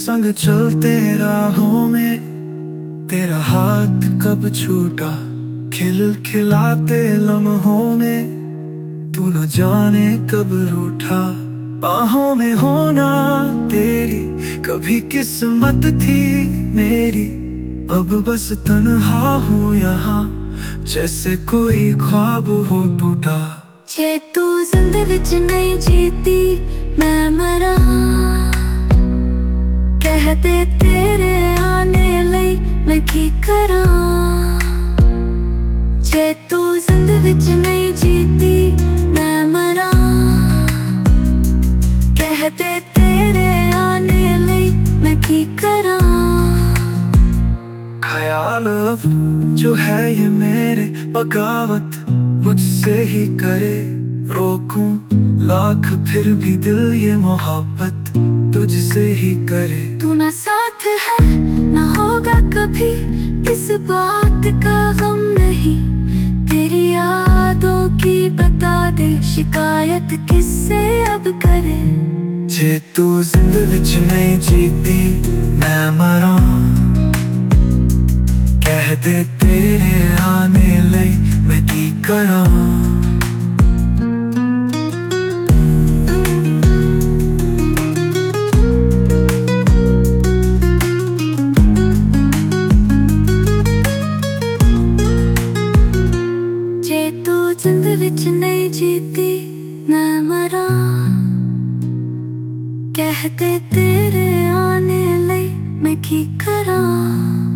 संग चलते राहों में, तेरा हाथ कब छूटा खिल खिलाते लम्हों में, तू न जाने कब रूठा बाहों में होना तेरी, कभी किस्मत थी मेरी। अब बस तन्हा हूँ यहाँ, जैसे कोई ख्वाब हो टूटा। जे तू जिंदगी विच नहीं जीती मैं मरा, कहते तेरे आने लई मैं की करा। जे तू जिंदगी विच नहीं जीती मैं मरा, कहते तेरे आने लई मैं की करा। ख्याल अब जो है ये मेरे बगावत मुझसे ही करे, रोकूं लाख फिर भी दिल ये मोहब्बत तुझसे ही करे। तू ना साथ है ना होगा कभी, किस बात का गम नहीं, तेरी यादों की बता दे शिकायत किससे अब करे। जे तू जिंदगी विच नहीं जीती मैं मरा, कह दे तेरे आने लई मैं की करा। जे तू जिंदगी विच नहीं जीती मैं मरा, कहते तेरे आने लई मैं की करा।